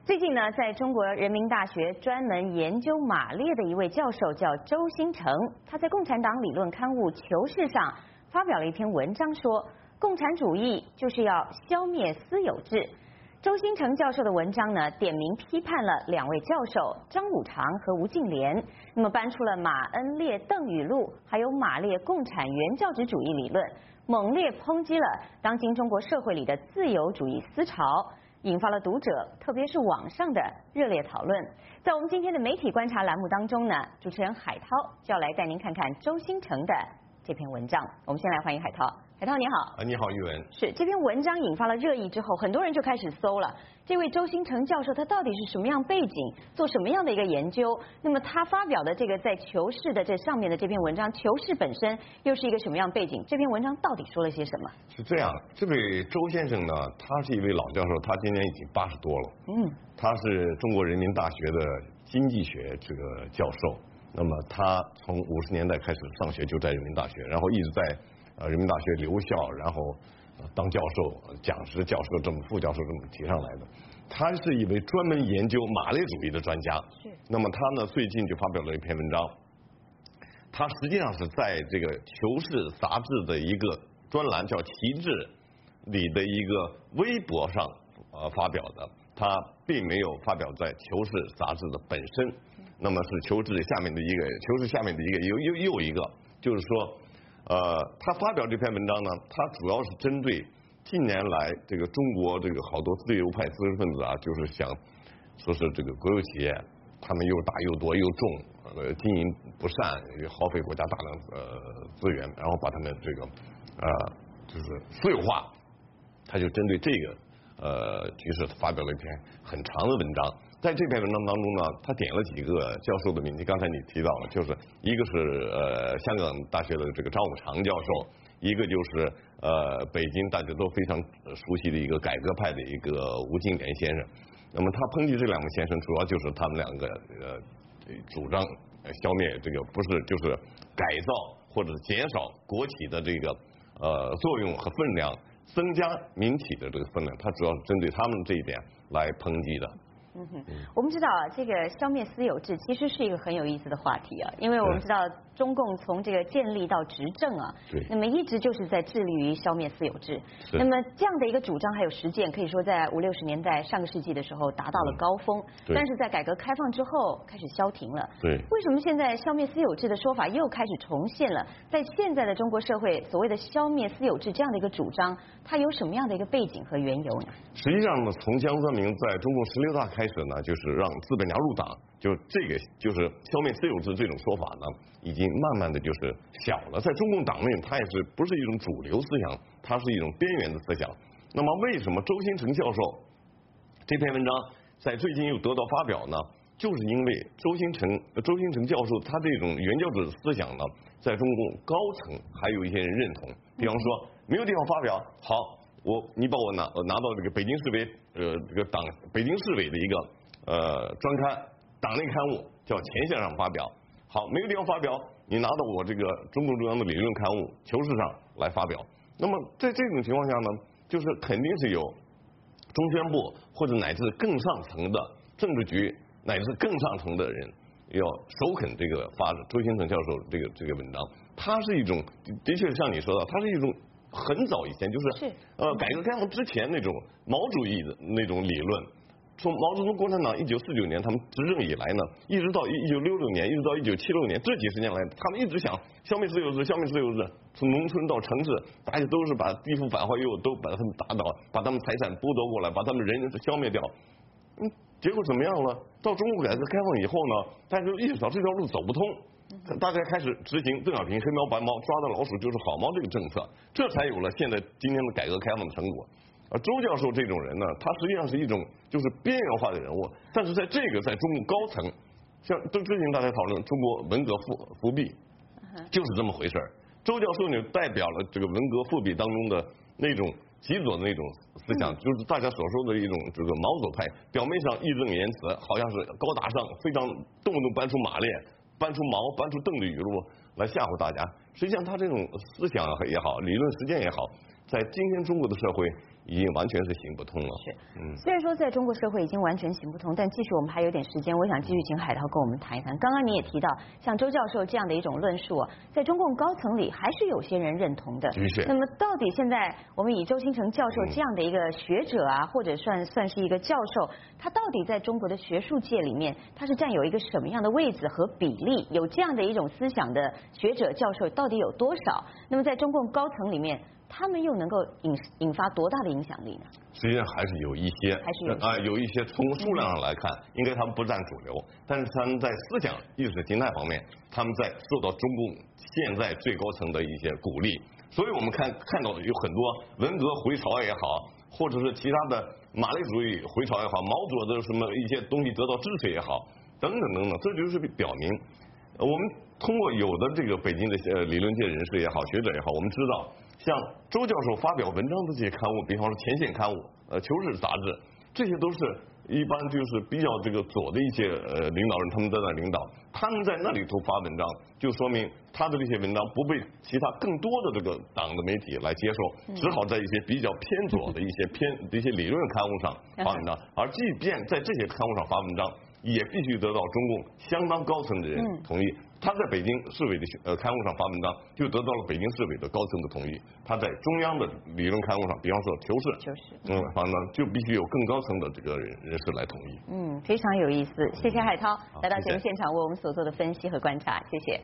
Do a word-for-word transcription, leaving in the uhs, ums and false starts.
最近呢，在中国人民大学专门研究马列的一位教授叫周新成，他在共产党理论刊物《求是》上发表了一篇文章，说共产主义就是要消灭私有制。周新成教授的文章呢，点名批判了两位教授张五常和吴敬琏，那么搬出了马恩列邓语录，还有马列共产原教旨主义理论，猛烈抨击了当今中国社会里的自由主义思潮，引发了读者，特别是网上的热烈讨论。在我们今天的媒体观察栏目当中呢，主持人海涛就要来带您看看周新成的这篇文章。我们先来欢迎海涛。海涛你好。 啊，你好，玉文。 是这篇文章引发了热议之后，很多人就开始搜了，这位周新成教授他到底是什么样背景，做什么样的一个研究？那么他发表的这个在《求是》的这上面的这篇文章，《求是》本身又是一个什么样背景？这篇文章到底说了些什么？ 是这样，这位周先生呢，他是一位老教授，他今年已经八十多了。嗯。他是中国人民大学的经济学这个教授。那么他从五十年代开始上学就在人民大学，然后一直在呃人民大学留校，然后当教授、讲师、教授这么副教授这么提上来的。他是一位专门研究马列主义的专家。是。那么他呢，最近就发表了一篇文章，他实际上是在这个《求是》杂志的一个专栏叫旗帜里的一个微博上呃发表的，他并没有发表在《求是》杂志的本身。那么是《求是》下面的一个，《求是》下面的一个又又又一个，就是说，呃，他发表这篇文章呢，他主要是针对近年来这个中国这个好多自由派知识分子啊，就是想说是这个国有企业，他们又大又多又重，呃，经营不善，耗费国家大量呃资源，然后把他们这个呃就是私有化，他就针对这个呃局势发表了一篇很长的文章。在这篇文章当中呢，他点了几个教授的名字，刚才你提到了，就是一个是呃香港大学的这个张五常教授，一个就是呃北京大家都非常熟悉的一个改革派的一个吴敬琏先生。那么他抨击这两位先生，主要就是他们两个呃主张消灭这个不是就是改造或者减少国企的这个呃作用和分量，增加民企的这个分量，他主要是针对他们这一点来抨击的。 嗯哼，我们知道啊，这个消灭私有制其实是一个很有意思的话题啊，因为我们知道中共从这个建立到执政啊，对，那么一直就是在致力于消灭私有制。那么这样的一个主张还有实践，可以说在五六十年代上个世纪的时候达到了高峰，嗯、但是在改革开放之后开始消停了。对，为什么现在消灭私有制的说法又开始重现了？在现在的中国社会，所谓的消灭私有制这样的一个主张，它有什么样的一个背景和缘由呢？ 实际上呢，从江泽民在中共十六大开始呢，就是让资本家入党，就这个就是消灭私有制这种说法呢，已经慢慢的就是小了。在中共党内，它也是不是一种主流思想，它是一种边缘的思想。那么为什么周新成教授这篇文章在最近又得到发表呢？就是因为周新成周新成教授他这种原教旨思想呢，在中共高层还有一些人认同。比方说，没有地方发表，好。我你把我拿拿到这个北京市委呃这个党北京市委的一个呃专刊党内刊物叫《前线》上发表，好没有地方发表，你拿到我这个中共中央的理论刊物《求是》上来发表。那么在这种情况下呢，就是肯定是有中宣部或者乃至更上层的政治局乃至更上层的人要首肯这个发周新成教授这个这个文章，它是一种的确像你说的，它是一种。很早以前就是是呃改革开放之前那种毛主义的那种理论，从毛泽东共产党一九四九年他们执政以来呢，一直到一九六六年，一直到一九七六年这几十年来，他们一直想消灭私有制，消灭私有制，从农村到城市，大家都是把地富反坏右都把他们打倒，把他们财产剥夺过来，把他们人消灭掉。嗯，结果怎么样了？到中国改革开放以后呢，大家就意识到这条路走不通。大家开始执行邓小平黑猫白猫抓到老鼠就是好猫这个政策，这才有了现在今天的改革开放的成果。而周教授这种人呢，他实际上是一种就是边缘化的人物，但是在这个在中共高层，像都之前大家讨论中国文革复复辟，就是这么回事儿。周教授呢，代表了这个文革复辟当中的那种极左的那种思想，就是大家所说的一种这个毛左派，表面上义正言辞，好像是高大上，非常动不动搬出马列。搬出毛搬出邓的语录来吓唬大家，实际上他这种思想也好，理论实践也好，在今天中国的社会已经完全是行不通了。 是，嗯，虽然说在中国社会已经完全行不通，但继续我们还有点时间，我想继续请海涛跟我们谈一谈。刚刚你也提到，像周教授这样的一种论述啊，在中共高层里还是有些人认同的。 的确。 那么到底现在我们以周新成教授这样的一个学者啊，或者算算是一个教授，他到底在中国的学术界里面，他是占有一个什么样的位置和比例？有这样的一种思想的学者教授到底有多少？那么在中共高层里面，他们又能够引引发多大的影响力呢？ 实际上还是有一些， 还是有啊、呃，有一些从数量上来看，应该他们不占主流，但是他们在思想意识形态方面，他们在受到中共现在最高层的一些鼓励，所以我们看看到有很多文革回潮也好，或者是其他的马列主义回潮也好，毛左的什么一些东西得到支持也好，等等等等，这就是表明，我们通过有的这个北京的呃理论界人士也好，学者也好，我们知道。像周教授发表文章的这些刊物，比方说前线刊物、呃《求是》杂志，这些都是一般就是比较这个左的一些呃领导人，他们在那领导，他们在那里头发文章，就说明他的这些文章不被其他更多的这个党的媒体来接受，只好在一些比较偏左的一些偏一些理论刊物上发文章，而即便在这些刊物上发文章，也必须得到中共相当高层的人同意。他在北京市委的呃刊物上发文章，就得到了北京市委的高层的同意。他在中央的理论刊物上，比方说《求是》， 求是， 嗯，发文章就必须有更高层的这个人人士来同意。 嗯，非常有意思。谢谢海涛来到节目现场为我们所做的分析和观察，谢谢。